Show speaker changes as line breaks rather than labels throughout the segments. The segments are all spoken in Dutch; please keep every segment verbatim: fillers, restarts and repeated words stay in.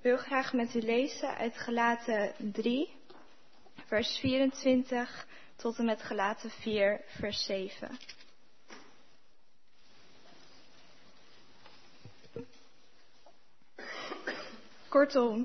Ik wil graag met u lezen uit Galaten drie, vers vierentwintig tot en met Galaten vier, vers zeven. Kortom,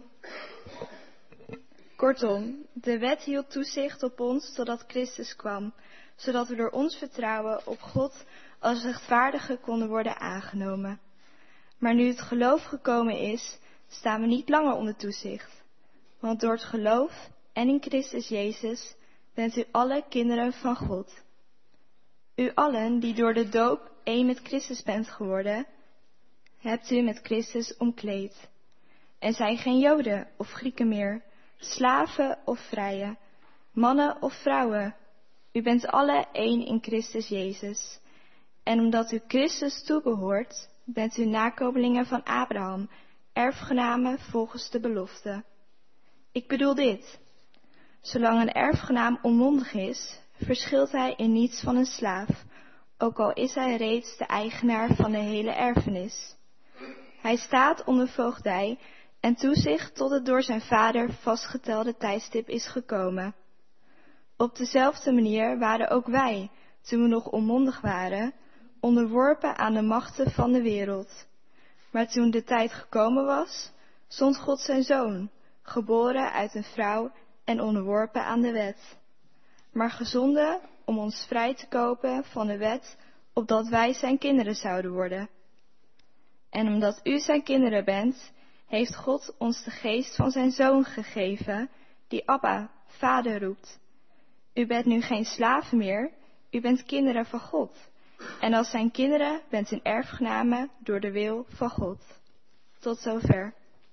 kortom, de wet hield toezicht op ons totdat Christus kwam, zodat we door ons vertrouwen op God als rechtvaardigen konden worden aangenomen. Maar nu het geloof gekomen is, staan we niet langer onder toezicht. Want door het geloof en in Christus Jezus bent u alle kinderen van God. U allen die door de doop één met Christus bent geworden, hebt u met Christus omkleed. Er zijn geen Joden of Grieken meer, slaven of vrije, mannen of vrouwen. U bent alle één in Christus Jezus. En omdat u Christus toebehoort, bent u nakomelingen van Abraham, erfgenamen volgens de belofte. Ik bedoel dit. Zolang een erfgenaam onmondig is, verschilt hij in niets van een slaaf, ook al is hij reeds de eigenaar van de hele erfenis. Hij staat onder voogdij en toezicht tot het door zijn vader vastgetelde tijdstip is gekomen. Op dezelfde manier waren ook wij, toen we nog onmondig waren, onderworpen aan de machten van de wereld. Maar toen de tijd gekomen was, zond God zijn zoon, geboren uit een vrouw en onderworpen aan de wet. Maar gezonden om ons vrij te kopen van de wet, opdat wij zijn kinderen zouden worden. En omdat u zijn kinderen bent, heeft God ons de geest van zijn zoon gegeven, die Abba, Vader roept. U bent nu geen slaven meer, u bent kinderen van God. En als zijn kinderen bent u erfgenamen door de wil van God. Tot zover.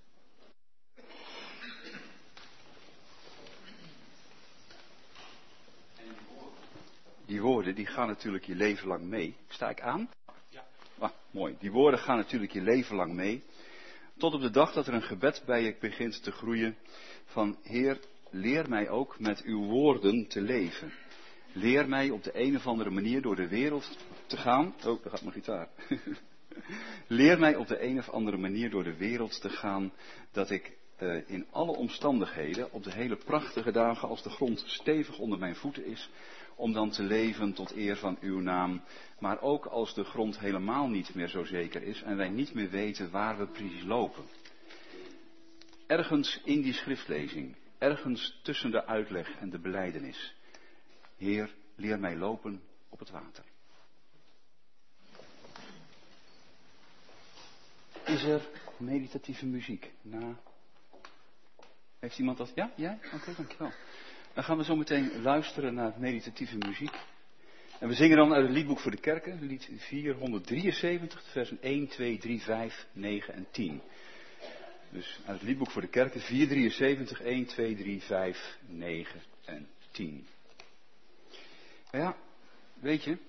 Die woorden die gaan natuurlijk je leven lang mee. Sta ik aan? Ja. Ah, mooi. Die woorden gaan natuurlijk je leven lang mee. Tot op de dag dat er een gebed bij je begint te groeien van Heer, leer mij ook met uw woorden te leven. Leer mij op de een of andere manier door de wereld te gaan. Oh, daar gaat mijn gitaar. Leer mij op de een of andere manier door de wereld te gaan, dat ik uh, in alle omstandigheden, op de hele prachtige dagen als de grond stevig onder mijn voeten is, om dan te leven tot eer van uw naam. Maar ook als de grond helemaal niet meer zo zeker is en wij niet meer weten waar we precies lopen. Ergens in die schriftlezing, ergens tussen de uitleg en de belijdenis. Heer, leer mij lopen op het water. Is er meditatieve muziek? Nou, heeft iemand dat? Ja? Jij? Oké, okay, dankjewel. Dan gaan we zo meteen luisteren naar meditatieve muziek. En we zingen dan uit het liedboek voor de kerken, lied vierhonderddrieënzeventig, versen één, twee, drie, vijf, negen en tien. Dus uit het liedboek voor de kerken, vierhonderddrieënzeventig, één, twee, drie, vijf, negen en tien. Nou ja, weet je,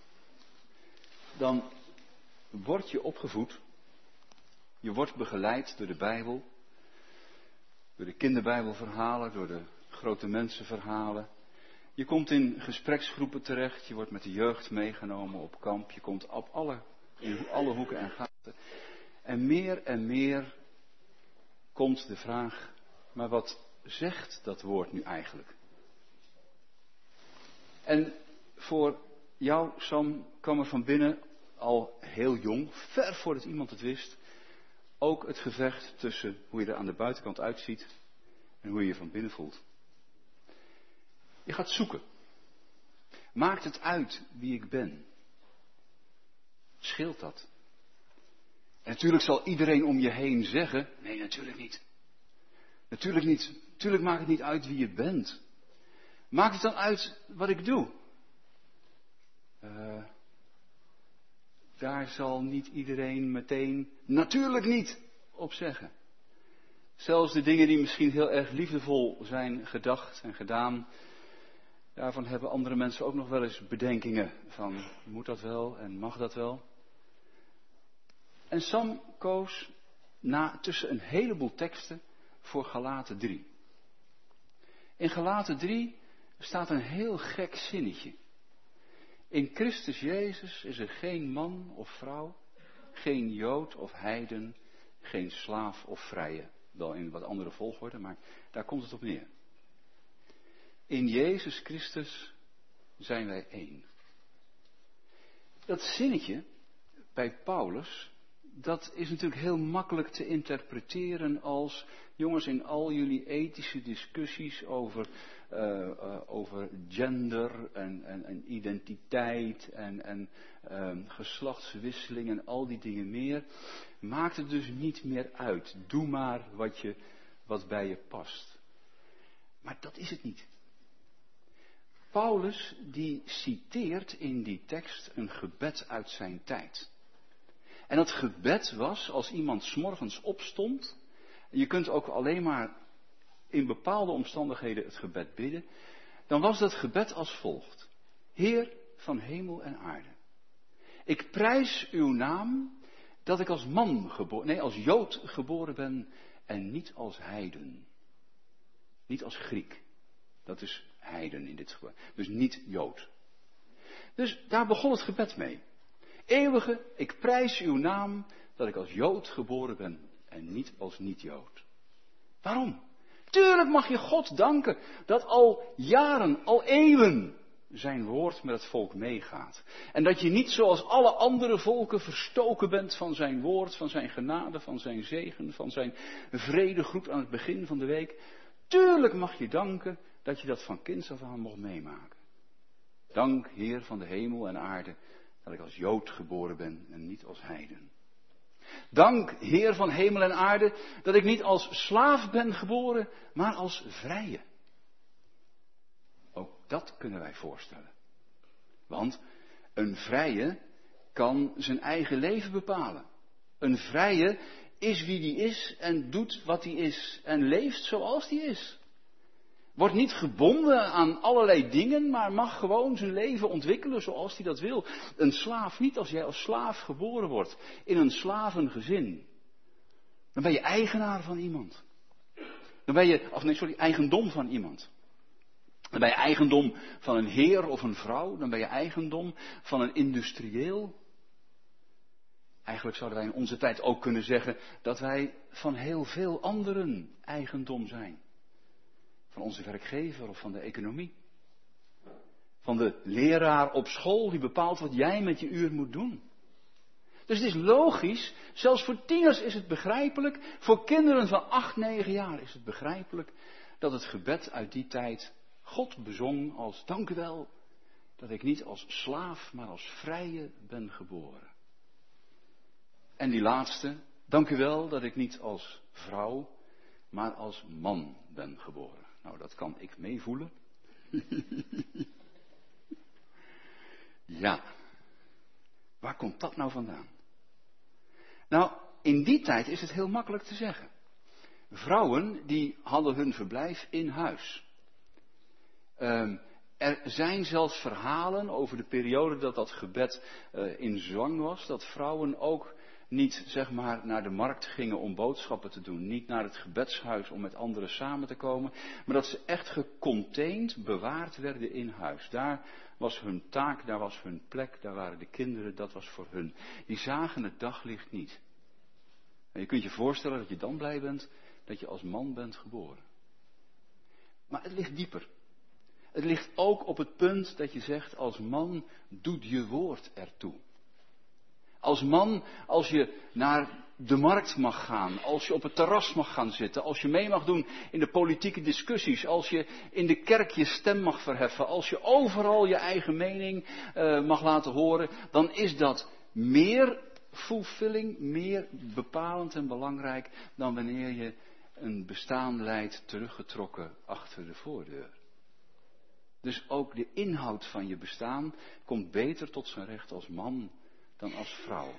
dan word je opgevoed, je wordt begeleid door de Bijbel, door de kinderbijbelverhalen, door de grote mensenverhalen. Je komt in gespreksgroepen terecht, je wordt met de jeugd meegenomen op kamp, je komt op alle, in alle hoeken en gaten. En meer en meer komt de vraag, maar wat zegt dat woord nu eigenlijk? En voor jou, Sam, kwam er van binnen al heel jong, ver voordat iemand het wist, ook het gevecht tussen hoe je er aan de buitenkant uitziet en hoe je je van binnen voelt. Je gaat zoeken. Maakt het uit wie ik ben? Scheelt dat? En natuurlijk zal iedereen om je heen zeggen, nee, natuurlijk niet. Natuurlijk niet. Natuurlijk maakt het niet uit wie je bent. Maakt het dan uit wat ik doe? Uh, daar zal niet iedereen meteen natuurlijk niet op zeggen. Zelfs de dingen die misschien heel erg liefdevol zijn gedacht en gedaan, daarvan hebben andere mensen ook nog wel eens bedenkingen van, moet dat wel en mag dat wel? En Sam koos na, tussen een heleboel teksten voor Galaten drie. In Galaten drie staat een heel gek zinnetje. In Christus Jezus is er geen man of vrouw, geen Jood of heiden, geen slaaf of vrije. Wel in wat andere volgorde, maar daar komt het op neer. In Jezus Christus zijn wij één. Dat zinnetje bij Paulus, dat is natuurlijk heel makkelijk te interpreteren als, jongens, in al jullie ethische discussies over, uh, uh, over gender en, en, en identiteit en, en uh, geslachtswisseling en al die dingen meer, maakt het dus niet meer uit. Doe maar wat, je, wat bij je past. Maar dat is het niet. Paulus die citeert in die tekst een gebed uit zijn tijd. En dat gebed was, als iemand 's morgens opstond, je kunt ook alleen maar in bepaalde omstandigheden het gebed bidden, dan was dat gebed als volgt. Heer van hemel en aarde, ik prijs uw naam dat ik als man geboren, nee, als Jood geboren ben en niet als heiden. Niet als Griek. Dat is heiden in dit geval. Dus niet Jood. Dus daar begon het gebed mee. Eeuwige, ik prijs uw naam dat ik als Jood geboren ben en niet als niet-Jood. Waarom? Tuurlijk mag je God danken dat al jaren, al eeuwen zijn woord met het volk meegaat. En dat je niet zoals alle andere volken verstoken bent van zijn woord, van zijn genade, van zijn zegen, van zijn vredegroet aan het begin van de week. Tuurlijk mag je danken dat je dat van kinds af aan mocht meemaken. Dank, Heer van de hemel en aarde, dat ik als Jood geboren ben en niet als heiden. Dank, Heer van hemel en aarde, dat ik niet als slaaf ben geboren, maar als vrije. Ook dat kunnen wij voorstellen. Want een vrije kan zijn eigen leven bepalen. Een vrije is wie die is en doet wat die is en leeft zoals die is. Wordt niet gebonden aan allerlei dingen, maar mag gewoon zijn leven ontwikkelen zoals hij dat wil. Een slaaf niet, als jij als slaaf geboren wordt in een slavengezin. Dan ben je eigenaar van iemand. Dan ben je, of nee, sorry, eigendom van iemand. Dan ben je eigendom van een heer of een vrouw. Dan ben je eigendom van een industrieel. Eigenlijk zouden wij in onze tijd ook kunnen zeggen dat wij van heel veel anderen eigendom zijn. Van onze werkgever of van de economie. Van de leraar op school die bepaalt wat jij met je uur moet doen. Dus het is logisch, zelfs voor tieners is het begrijpelijk, voor kinderen van acht, negen jaar is het begrijpelijk dat het gebed uit die tijd God bezong als dank u wel dat ik niet als slaaf, maar als vrije ben geboren. En die laatste, dank u wel dat ik niet als vrouw, maar als man ben geboren. Nou, dat kan ik meevoelen. Ja, waar komt dat nou vandaan? Nou, in die tijd is het heel makkelijk te zeggen. Vrouwen die hadden hun verblijf in huis. Um, er zijn zelfs verhalen over de periode dat dat gebed uh, in zwang was, dat vrouwen ook niet, zeg maar, naar de markt gingen om boodschappen te doen. Niet naar het gebedshuis om met anderen samen te komen. Maar dat ze echt gecontained, bewaard werden in huis. Daar was hun taak, daar was hun plek, daar waren de kinderen, dat was voor hun. Die zagen het daglicht niet. En je kunt je voorstellen dat je dan blij bent dat je als man bent geboren. Maar het ligt dieper. Het ligt ook op het punt dat je zegt, als man doet je woord ertoe. Als man, als je naar de markt mag gaan, als je op het terras mag gaan zitten, als je mee mag doen in de politieke discussies, als je in de kerk je stem mag verheffen, als je overal je eigen mening uh, mag laten horen, dan is dat meer fulfilling, meer bepalend en belangrijk dan wanneer je een bestaan leidt teruggetrokken achter de voordeur. Dus ook de inhoud van je bestaan komt beter tot zijn recht als man dan als vrouw.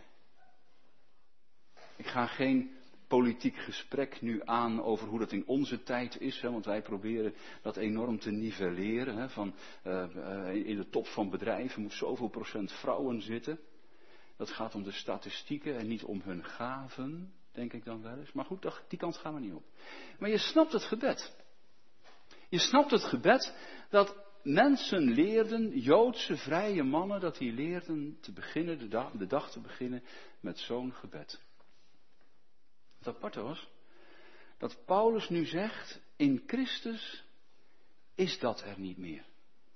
Ik ga geen politiek gesprek nu aan over hoe dat in onze tijd is, hè, want wij proberen dat enorm te nivelleren. Hè, van, uh, uh, in de top van bedrijven moet zoveel procent vrouwen zitten. Dat gaat om de statistieken en niet om hun gaven, denk ik dan wel eens. Maar goed, die kant gaan we niet op. Maar je snapt het gebed. Je snapt het gebed dat mensen leerden, Joodse vrije mannen, dat die leerden te beginnen, de dag, de dag te beginnen met zo'n gebed. Het aparte was, dat Paulus nu zegt, in Christus is dat er niet meer.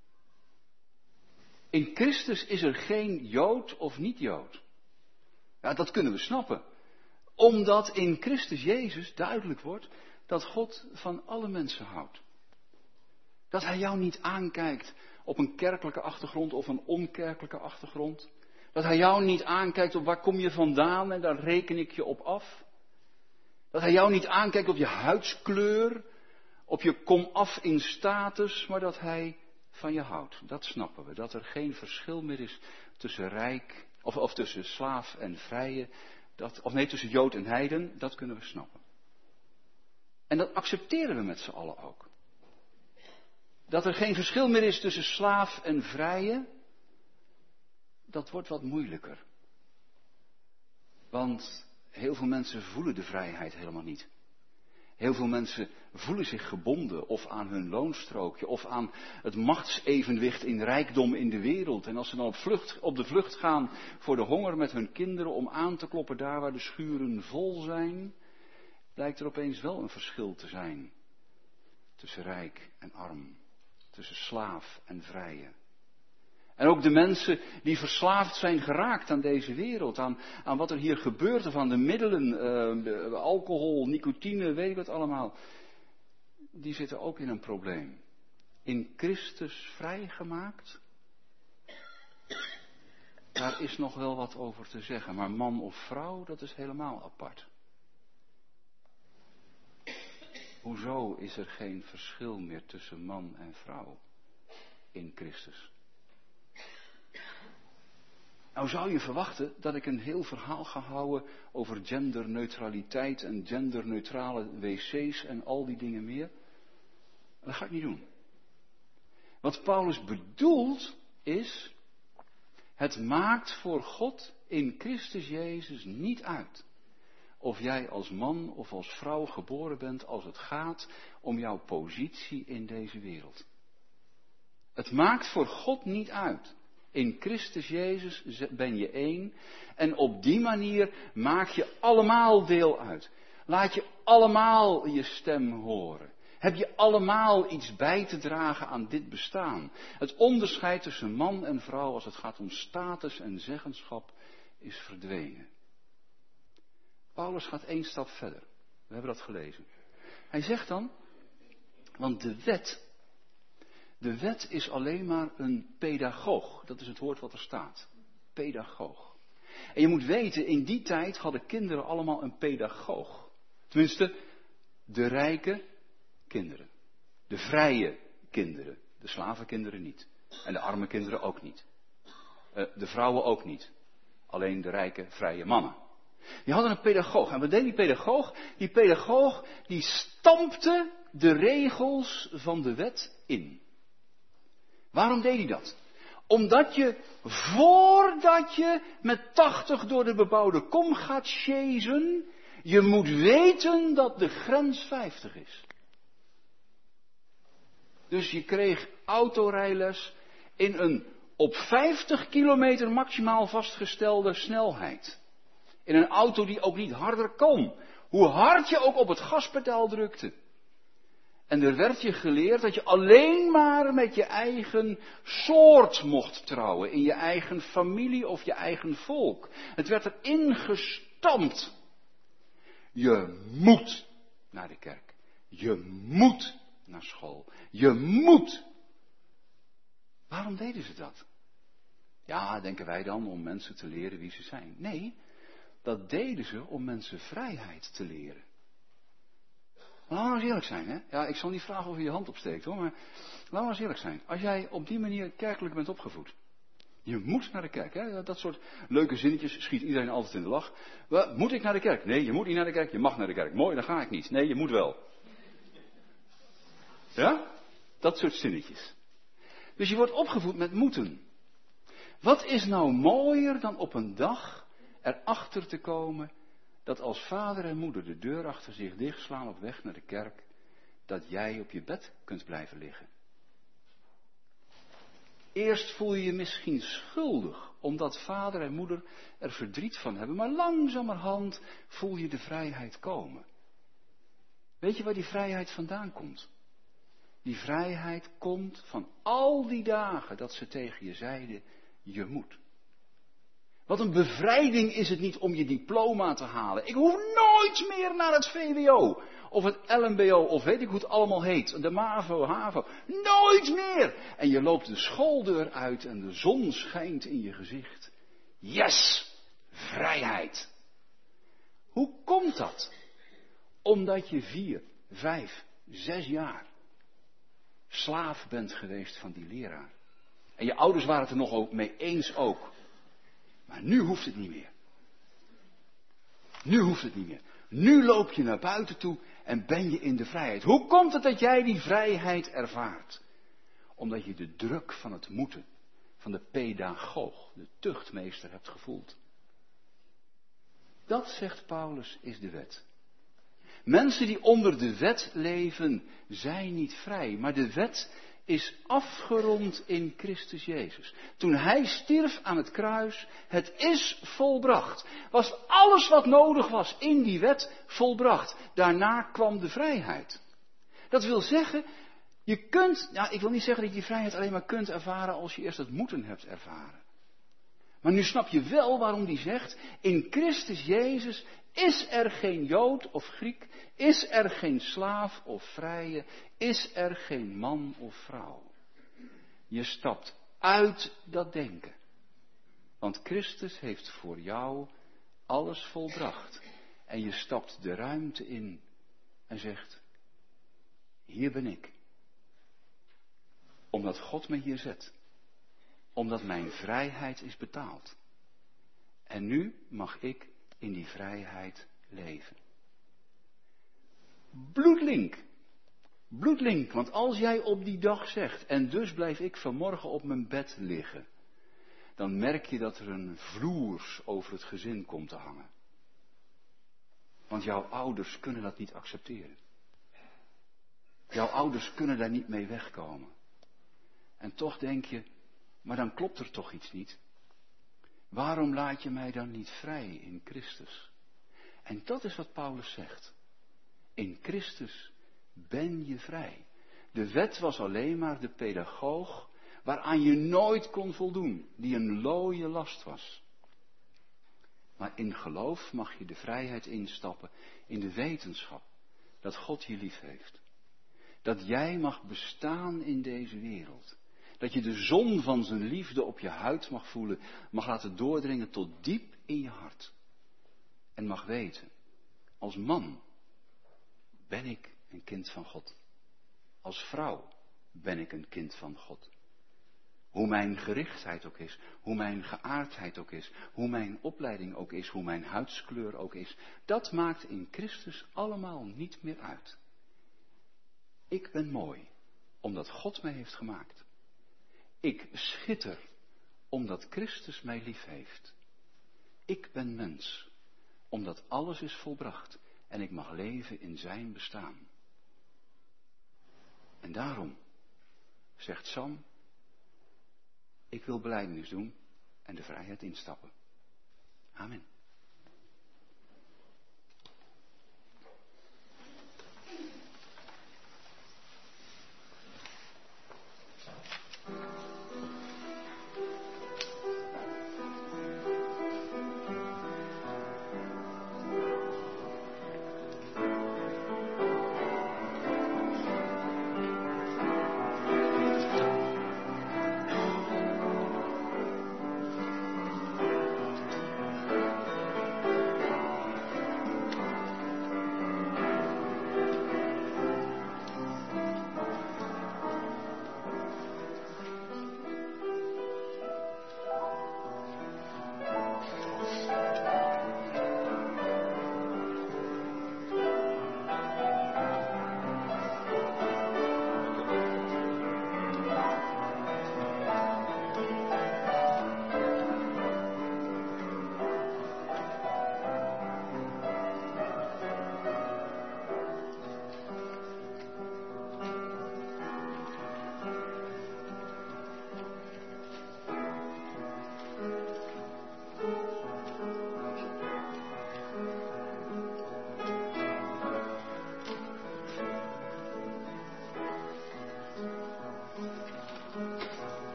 In Christus is er geen Jood of niet-Jood. Ja, dat kunnen we snappen. Omdat in Christus Jezus duidelijk wordt dat God van alle mensen houdt. Dat hij jou niet aankijkt op een kerkelijke achtergrond of een onkerkelijke achtergrond. Dat hij jou niet aankijkt op waar kom je vandaan en daar reken ik je op af. Dat hij jou niet aankijkt op je huidskleur, op je komaf in status, maar dat hij van je houdt. Dat snappen we. Dat er geen verschil meer is tussen rijk, of, of tussen slaaf en vrije. Dat, of nee, tussen Jood en heiden. Dat kunnen we snappen. En dat accepteren we met z'n allen ook. Dat er geen verschil meer is tussen slaaf en vrije. Dat wordt wat moeilijker. Want heel veel mensen voelen de vrijheid helemaal niet. Heel veel mensen voelen zich gebonden of aan hun loonstrookje of aan het machtsevenwicht in rijkdom in de wereld. En als ze dan op, vlucht, op de vlucht gaan voor de honger met hun kinderen om aan te kloppen daar waar de schuren vol zijn, blijkt er opeens wel een verschil te zijn tussen rijk en arm, tussen slaaf en vrije. En ook de mensen die verslaafd zijn geraakt aan deze wereld, aan, aan wat er hier gebeurt, of aan de middelen, uh, de, alcohol, nicotine, weet ik wat allemaal, die zitten ook in een probleem. In Christus vrijgemaakt, daar is nog wel wat over te zeggen, maar man of vrouw, dat is helemaal apart. Hoezo is er geen verschil meer tussen man en vrouw in Christus? Nou zou je verwachten dat ik een heel verhaal ga houden over genderneutraliteit en genderneutrale wc's en al die dingen meer. Dat ga ik niet doen. Wat Paulus bedoelt is, het maakt voor God in Christus Jezus niet uit of jij als man of als vrouw geboren bent als het gaat om jouw positie in deze wereld. Het maakt voor God niet uit. In Christus Jezus ben je één en op die manier maak je allemaal deel uit. Laat je allemaal je stem horen. Heb je allemaal iets bij te dragen aan dit bestaan. Het onderscheid tussen man en vrouw als het gaat om status en zeggenschap is verdwenen. Paulus gaat één stap verder. We hebben dat gelezen. Hij zegt dan, want de wet... De wet is alleen maar een pedagoog. Dat is het woord wat er staat. Pedagoog. En je moet weten, in die tijd hadden kinderen allemaal een pedagoog. Tenminste, de rijke kinderen. De vrije kinderen. De slavenkinderen niet. En de arme kinderen ook niet. Uh, de vrouwen ook niet. Alleen de rijke, vrije mannen. Die hadden een pedagoog. En wat deed die pedagoog? Die pedagoog die stampte de regels van de wet in. Waarom deed hij dat? Omdat je, voordat je met tachtig door de bebouwde kom gaat sjezen, je moet weten dat de grens vijftig is. Dus je kreeg autorijles in een op vijftig kilometer maximaal vastgestelde snelheid. In een auto die ook niet harder kon. Hoe hard je ook op het gaspedaal drukte. En er werd je geleerd dat je alleen maar met je eigen soort mocht trouwen. In je eigen familie of je eigen volk. Het werd erin gestampt. Je moet naar de kerk. Je moet naar school. Je moet. Waarom deden ze dat? Ja, denken wij dan om mensen te leren wie ze zijn. Nee, dat deden ze om mensen vrijheid te leren. Maar laten we eens eerlijk zijn, hè. Ja, ik zal niet vragen of je je hand opsteekt, hoor. Maar laten we eens eerlijk zijn. Als jij op die manier kerkelijk bent opgevoed. Je moet naar de kerk, hè. Dat soort leuke zinnetjes schiet iedereen altijd in de lach. Wat, moet ik naar de kerk? Nee, je moet niet naar de kerk. Je mag naar de kerk. Mooi, dan ga ik niet. Nee, je moet wel. Ja? Dat soort zinnetjes. Dus je wordt opgevoed met moeten. Wat is nou mooier dan op een dag erachter te komen dat als vader en moeder de deur achter zich dichtslaan op weg naar de kerk, dat jij op je bed kunt blijven liggen. Eerst voel je je misschien schuldig, omdat vader en moeder er verdriet van hebben, maar langzamerhand voel je de vrijheid komen. Weet je waar die vrijheid vandaan komt? Die vrijheid komt van al die dagen dat ze tegen je zeiden, je moet. Wat een bevrijding is het niet om je diploma te halen. Ik hoef nooit meer naar het V W O. Of het L M B O, of weet ik hoe het allemaal heet. De MAVO, HAVO. Nooit meer! En je loopt de schooldeur uit en de zon schijnt in je gezicht. Yes! Vrijheid! Hoe komt dat? Omdat je vier, vijf, zes jaar slaaf bent geweest van die leraar. En je ouders waren het er nog ook mee eens ook. Maar nu hoeft het niet meer. Nu hoeft het niet meer. Nu loop je naar buiten toe en ben je in de vrijheid. Hoe komt het dat jij die vrijheid ervaart? Omdat je de druk van het moeten, van de pedagoog, de tuchtmeester hebt gevoeld. Dat, zegt Paulus, is de wet. Mensen die onder de wet leven, zijn niet vrij. Maar de wet is afgerond in Christus Jezus. Toen hij stierf aan het kruis, het is volbracht. Was alles wat nodig was in die wet volbracht. Daarna kwam de vrijheid. Dat wil zeggen, je kunt, nou, ik wil niet zeggen dat je die vrijheid alleen maar kunt ervaren als je eerst het moeten hebt ervaren. Maar nu snap je wel waarom die zegt, in Christus Jezus is er geen Jood of Griek, is er geen slaaf of vrije, is er geen man of vrouw. Je stapt uit dat denken. Want Christus heeft voor jou alles volbracht. En je stapt de ruimte in en zegt, hier ben ik. Omdat God me hier zet. Omdat mijn vrijheid is betaald. En nu mag ik in die vrijheid leven. Bloedlink. Bloedlink, want als jij op die dag zegt, en dus blijf ik vanmorgen op mijn bed liggen, dan merk je dat er een vloers over het gezin komt te hangen. Want jouw ouders kunnen dat niet accepteren. Jouw ouders kunnen daar niet mee wegkomen. En toch denk je, maar dan klopt er toch iets niet. Waarom laat je mij dan niet vrij in Christus? En dat is wat Paulus zegt. In Christus ben je vrij. De wet was alleen maar de pedagoog waaraan je nooit kon voldoen, die een looie last was. Maar in geloof mag je de vrijheid instappen in de wetenschap dat God je lief heeft. Dat jij mag bestaan in deze wereld. Dat je de zon van zijn liefde op je huid mag voelen, mag laten doordringen tot diep in je hart. En mag weten, als man ben ik een kind van God. Als vrouw ben ik een kind van God. Hoe mijn gerichtheid ook is, hoe mijn geaardheid ook is, hoe mijn opleiding ook is, hoe mijn huidskleur ook is, dat maakt in Christus allemaal niet meer uit. Ik ben mooi, omdat God mij heeft gemaakt. Ik schitter, omdat Christus mij lief heeft. Ik ben mens, omdat alles is volbracht en ik mag leven in zijn bestaan. En daarom, zegt Sam, ik wil belijdenis doen en de vrijheid instappen. Amen.